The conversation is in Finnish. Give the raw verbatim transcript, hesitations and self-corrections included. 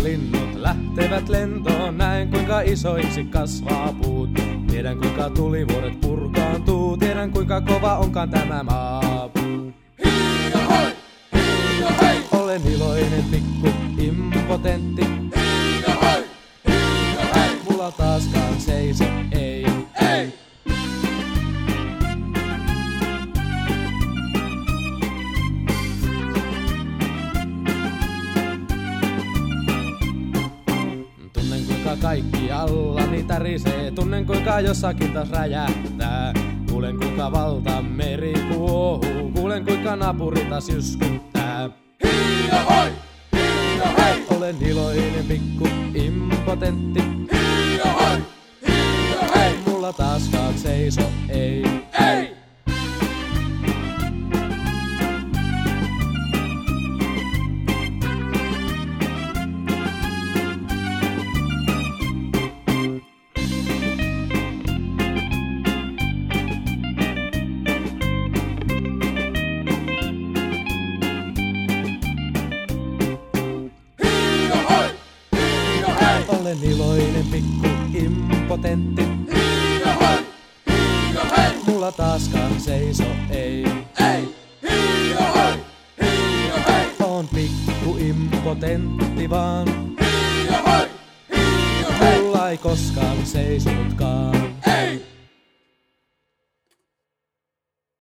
linnut lähtevät lentoon. Näen kuinka isoiksi kasvaa puut. Tiedän kuinka tulivuoret purkaantuu. Tiedän kuinka kova onkaan tämä maa. Hiido hoi! Hiido hei! Olen iloinen pikku impotentti. Hiido hoi! Hiido hei! Mulla taaskaan seiso ei. Ei! Tunnen kuinka kaikki allani tärisee. Tunnen kuinka jossakin taas räjähtää. Kuulen kuinka valtameri kuohuu. Kuulen kuinka naapuri taas jyskyttää. Hiido hoi! Hiido hei! Olen iloinen pikku impotentti. Hiido hoi! Hiido hei! Mulla taaskaan seiso ei. Ei! Hiido hoi! Hiido hei! Olen iloinen pikku impotentti. Hiido hoi! Hiido hei! Mulla taaskaan seiso ei. Ei! Hiido hoi! Hiido hei! On pikku impotentti vaan. Hiido hoi! Hiido hei! Mulla ei koskaan seisonutkaan.